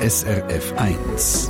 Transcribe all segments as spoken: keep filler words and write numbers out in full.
S R F eins.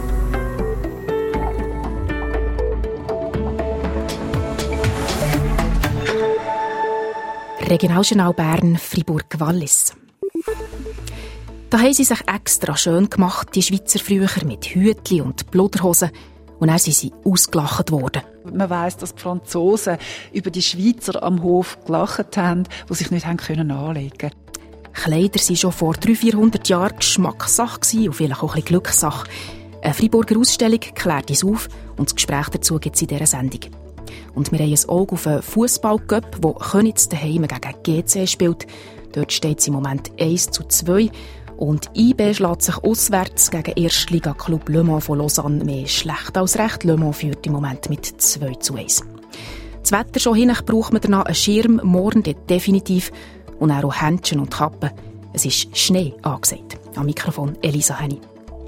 Regionaljournal Bern, Fribourg-Wallis. Da haben sie sich extra schön gemacht, die Schweizer früher, mit Hütli und Pluderhosen. Und dann sind sie ausgelacht worden. Man weiss, dass die Franzosen über die Schweizer am Hof gelacht haben, die sich nicht haben können anlegen. Kleider waren schon vor dreihundert, vierhundert Jahren Geschmackssache und vielleicht auch ein bisschen Glückssache. Eine Freiburger Ausstellung klärt uns auf und das Gespräch dazu gibt es in dieser Sendung. Und wir haben ein Auge auf einen Fußball-Cup, wo Königs daheim gegen G C spielt. Dort steht es im Moment eins zu zwei. Und I B schlägt sich auswärts gegen Erstliga-Club Le Mans von Lausanne. Mehr schlecht als recht. Le Mans führt im Moment mit zwei zu eins. Das Wetter schon hin, braucht man danach einen Schirm, morgen definitiv. Und auch Händchen und Kappen. Es ist Schnee angesagt. Am Mikrofon Elisa Henny.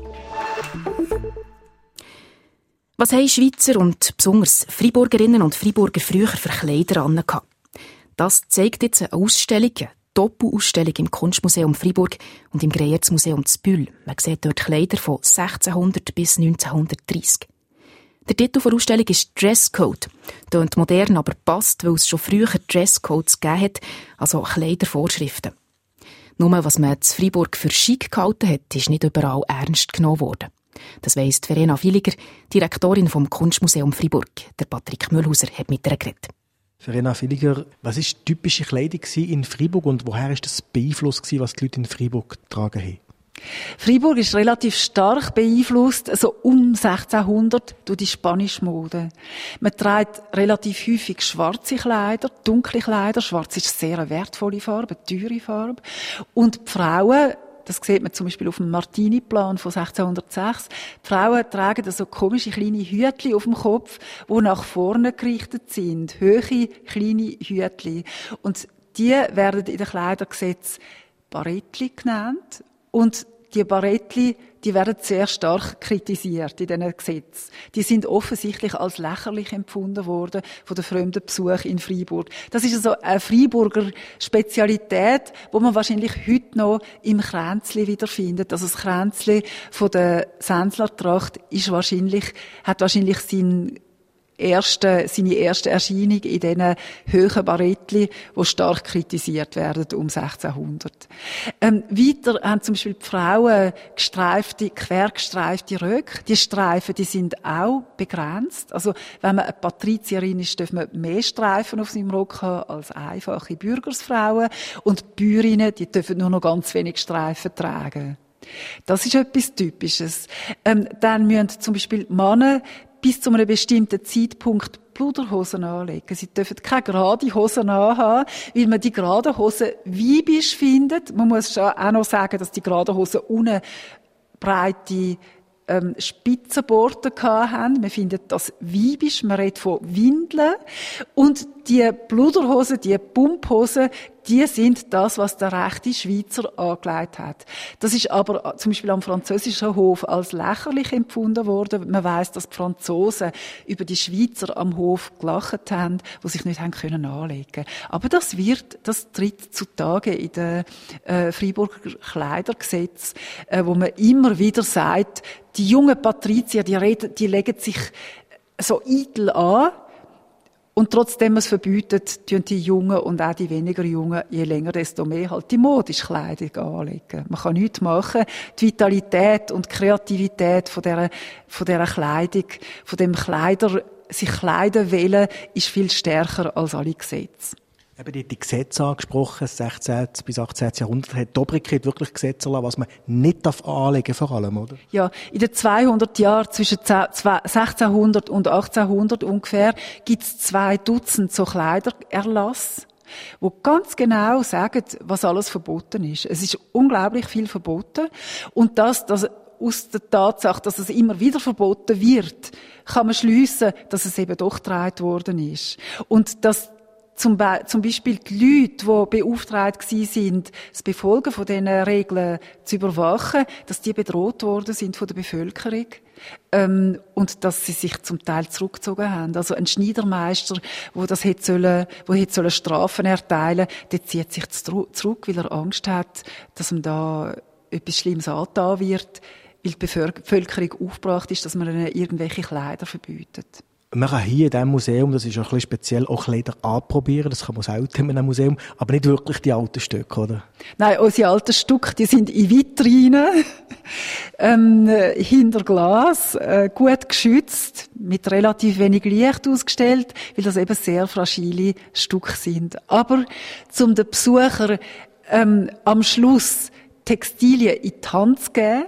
Was haben Schweizer und besonders Freiburgerinnen und Freiburger früher für Kleider an? Das zeigt jetzt eine Ausstellung, eine Doppelausstellung im Kunstmuseum Freiburg und im Greyerz-Museum zu Bühl. Man sieht dort Kleider von sechzehnhundert bis neunzehnhundertdreissig. Der Titel der Ausstellung ist «Dresscode». Tönt modern, aber passt, weil es schon früher Dresscodes gegeben hat, also Kleidervorschriften. Nur was man in Freiburg für schick gehalten hat, ist nicht überall ernst genommen worden. Das weiss Verena Villiger, Direktorin vom Kunstmuseum Freiburg. Der Patrick Mühlhauser hat mit ihr geredet. Verena Villiger, was war die typische Kleidung in Freiburg und woher ist das beeinflusst, was die Leute in Freiburg getragen haben? Freiburg ist relativ stark beeinflusst, also um sechzehnhundert, durch die spanische Mode. Man trägt relativ häufig schwarze Kleider, dunkle Kleider. Schwarz ist eine sehr wertvolle Farbe, eine teure Farbe. Und die Frauen, das sieht man zum Beispiel auf dem Martini-Plan von sechzehnhundertsechs. Die Frauen tragen so komische kleine Hütli auf dem Kopf, die nach vorne gerichtet sind. Hohe, kleine Hütli. Und die werden in den Kleidergesetzen Barettli genannt. Und die Barettli, die werden sehr stark kritisiert in diesen Gesetzen. Die sind offensichtlich als lächerlich empfunden worden von den fremden Besuchern in Freiburg. Das ist also eine Freiburger Spezialität, wo man wahrscheinlich heute noch im Kränzli wiederfindet. Also das Kränzli von der Senslertracht ist wahrscheinlich, hat wahrscheinlich seinen Erste, seine erste Erscheinung in diesen hohen Barettli, die stark kritisiert werden um sechzehnhundert. Ähm, weiter haben zum Beispiel die Frauen gestreifte, quergestreifte Röcke. Die Streifen, die sind auch begrenzt. Also, wenn man eine Patrizierin ist, darf man mehr Streifen auf seinem Rock haben als einfache Bürgersfrauen. Und die Bäuerinnen, die dürfen nur noch ganz wenig Streifen tragen. Das ist etwas Typisches. Ähm, dann müssen zum Beispiel Männer bis zu einem bestimmten Zeitpunkt Pluderhosen anlegen. Sie dürfen keine gerade Hosen anhaben, weil man die geraden Hosen weibisch findet. Man muss schon auch noch sagen, dass die geraden Hosen unten breite ähm, Spitzenborten haben. Man findet das weibisch, man redet von Windeln. Und die Pluderhosen, die Pumphosen, die sind das, was der rechte Schweizer angelegt hat. Das ist aber zum Beispiel am französischen Hof als lächerlich empfunden worden. Man weiss, dass die Franzosen über die Schweizer am Hof gelacht haben, die sich nicht haben können anlegen. Aber das wird, das tritt zutage in den äh, Freiburger Kleidergesetz, äh, wo man immer wieder sagt, die jungen Patrizier, die reden, die legen sich so eitel an. Und trotzdem es verbietet, tun die Jungen und auch die weniger Jungen, je länger, desto mehr halt die modische Kleidung anlegen. Man kann nichts machen. Die Vitalität und die Kreativität von dieser, von dieser Kleidung, von dem Kleider, sich kleiden wollen, ist viel stärker als alle Gesetze. Eben die, die Gesetze angesprochen, sechzehnten bis achtzehnten Jahrhundert, hat die Obrigkeit wirklich Gesetze erlassen, was man nicht anlegen darf, vor allem, oder? Ja, in den zweihundert Jahren zwischen sechzehnhundert und achtzehnhundert ungefähr gibt es zwei Dutzend so Kleidererlass, wo ganz genau sagen, was alles verboten ist. Es ist unglaublich viel verboten und das, das aus der Tatsache, dass es immer wieder verboten wird, kann man schliessen, dass es eben doch getragen worden ist. Und dass Zum, Be- zum Beispiel die Leute, die beauftragt waren, das Befolgen von diesen Regeln zu überwachen, dass die bedroht worden sind von der Bevölkerung. Ähm, und dass sie sich zum Teil zurückgezogen haben. Also ein Schneidermeister, wo das hätte sollen, wo hätte sollen Strafen erteilen, der zieht sich zurück, weil er Angst hat, dass ihm da etwas Schlimmes angetan wird. weil die Bevölkerung aufgebracht ist, dass man ihnen irgendwelche Kleider verbietet. Man kann hier in diesem Museum, das ist ein bisschen speziell, auch Kleider anprobieren. Das kann man selten in einem Museum, aber nicht wirklich die alten Stücke, oder? Nein, unsere alten Stücke, die sind in Vitrinen, ähm, hinter Glas, äh, gut geschützt, mit relativ wenig Licht ausgestellt, weil das eben sehr fragile Stücke sind. Aber zum den Besucher ähm, am Schluss Textilien in die Hand zu geben,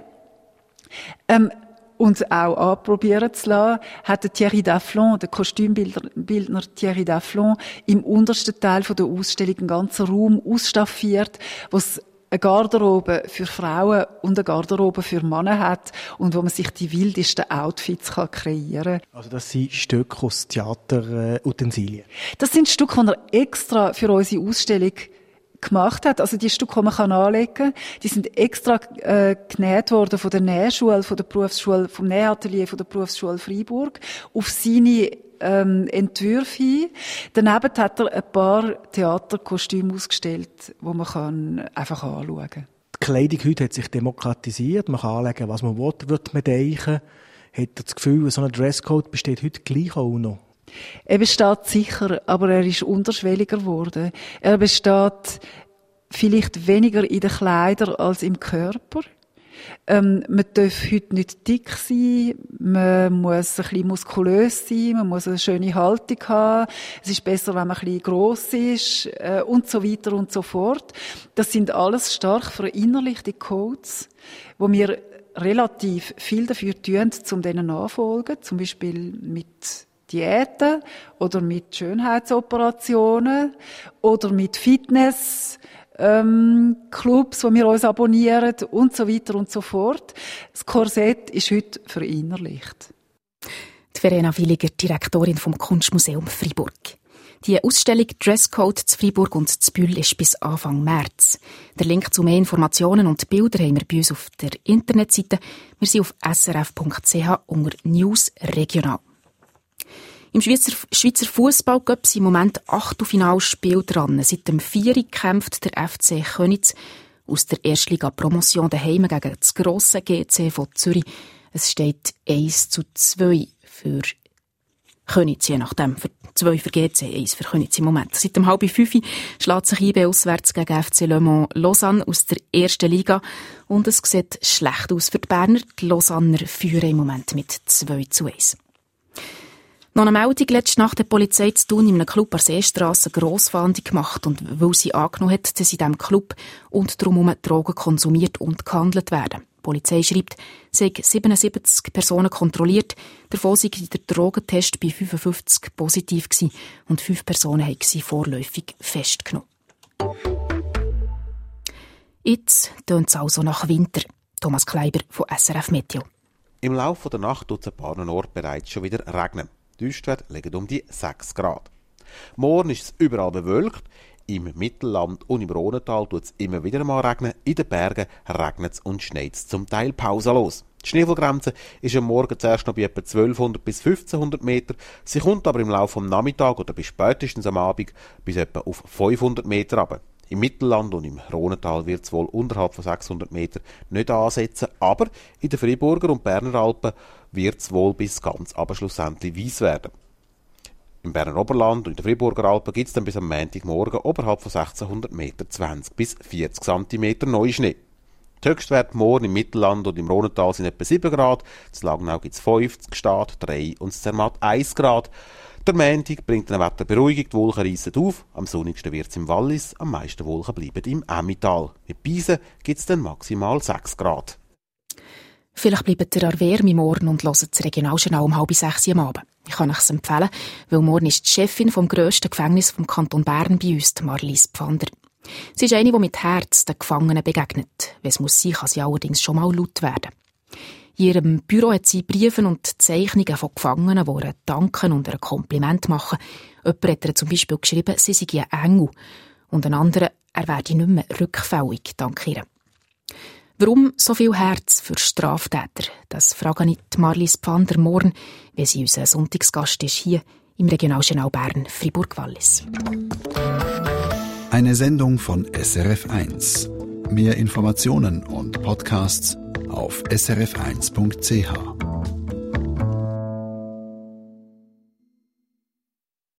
ähm, und auch anprobieren zu lassen, hat der Thierry Daflon, der Kostümbildner Thierry Daflon, im untersten Teil der Ausstellung einen ganzen Raum ausstaffiert, wo es eine Garderobe für Frauen und eine Garderobe für Männer hat und wo man sich die wildesten Outfits kann kreieren kann. Also das sind Stücke aus Theaterutensilien? Das sind Stücke, die er extra für unsere Ausstellung gemacht hat. Also die Stücke, die man kann anlegen kann, die sind extra äh, genäht worden von der Nähschule, von der Berufsschule, vom Nähatelier von der Berufsschule Freiburg auf seine ähm, Entwürfe hin. Daneben hat er ein paar Theaterkostüme ausgestellt, die man kann einfach anschauen kann. Die Kleidung heute hat sich demokratisiert. Man kann anlegen, was man will, wird man denken. Hat er das Gefühl, so ein Dresscode besteht heute gleich auch noch? Er besteht sicher, aber er ist unterschwelliger geworden. Er besteht vielleicht weniger in den Kleidern als im Körper. Ähm, man darf heute nicht dick sein, man muss ein bisschen muskulös sein, man muss eine schöne Haltung haben, es ist besser, wenn man ein bisschen gross ist, äh, und so weiter und so fort. Das sind alles stark verinnerlichte Codes, wo wir relativ viel dafür tun, um denen nachfolgen, zum Beispiel mit Diäten oder mit Schönheitsoperationen oder mit Fitness, ähm, Clubs, wo wir uns abonnieren und so weiter und so fort. Das Korsett ist heute verinnerlicht. Die Verena Williger, Direktorin vom Kunstmuseum Freiburg. Die Ausstellung Dresscode zu Freiburg und zu Bühl ist bis Anfang März. Der Link zu mehr Informationen und Bildern haben wir bei uns auf der Internetseite. Wir sind auf s r f punkt c h unter News regional. Im Schweizer, Schweizer Fußball-Cup sind im Moment Achtelfinalspiele dran. Seit dem Vieri kämpft der F C Köniz aus der Erstliga-Promotion daheim gegen das grosse G C von Zürich. Es steht eins zu zwei für Köniz, je nachdem. Für zwei für G C, eins für Köniz im Moment. Seit dem halb fünf schlägt sich I B auswärts gegen F C Le Mans Lausanne aus der ersten Liga. Und es sieht schlecht aus für die Berner. Die Lausanner führen im Moment mit zwei zu eins. Noch eine Meldung. Letzte Nacht hat die Polizei zu Thun in einem Club an der Seestrasse eine Grossfahndung gemacht. Und weil sie angenommen hat, dass in diesem Club und drumherum Drogen konsumiert und gehandelt werden. Die Polizei schreibt, es seien siebenundsiebzig Personen kontrolliert. Davon sei der Drogentest bei fünfundfünfzig positiv gewesen und fünf Personen haben sie vorläufig festgenommen. Jetzt tönt es also nach Winter. Thomas Kleiber von S R F Meteo. Im Laufe der Nacht tut es ein paar Orten bereits schon wieder regnen. Die Höchstwerte liegen um die sechs Grad. Morgen ist es überall bewölkt. Im Mittelland und im Rhonental tut es immer wieder mal regnen. In den Bergen regnet es und schneit es zum Teil pausenlos. Die Schneefallgrenze ist am Morgen zuerst noch bei etwa zwölfhundert bis fünfzehnhundert Meter. Sie kommt aber im Laufe des Nachmittags oder bis spätestens am Abend bis etwa auf fünfhundert Meter runter. Im Mittelland und im Rhonental wird es wohl unterhalb von sechshundert Meter nicht ansetzen, aber in den Freiburger und Berner Alpen wird es wohl bis ganz aber schlussendlich weiss werden. Im Berner Oberland und in den Freiburger Alpen gibt es dann bis am Montagmorgen oberhalb von sechzehnhundert Meter zwanzig bis vierzig Zentimeter Neuschnee. Die Höchstwerte morgen im Mittelland und im Rhonental sind etwa sieben Grad, in Langnau gibt es fünfzig, Gstaad drei und in Zermatt eins Grad. Der Montag bringt den Wetter Beruhigung, die Wolken reissen auf, am sonnigsten wird es im Wallis, am meisten Wolken bleiben im Emmental. In Pisen gibt es dann maximal sechs Grad. Vielleicht bleibt ihr an Wärme morgen und hört das Regionaljournal um halb sechs am Abend. Ich kann es empfehlen, weil morgen ist die Chefin vom grössten Gefängnis vom Kanton Bern bei uns, Marlies Pfander. Sie ist eine, die mit Herz den Gefangenen begegnet. Wenn es muss sein, kann sie allerdings schon mal laut werden. In ihrem Büro hat sie Briefe und Zeichnungen von Gefangenen, die ihr danken und ein Kompliment machen. Jemand hat ihr zum Beispiel geschrieben, sie sei ein Engel. Und ein anderer, er werde nicht mehr rückfällig, dank ihr. Warum so viel Herz für Straftäter? Das frage ich Marlies Pfander morgen, wenn sie unser Sonntagsgast ist, hier im Regionaljournal Bern Freiburg-Wallis. Eine Sendung von S R F eins. Mehr Informationen und Podcasts auf s r f eins punkt c h.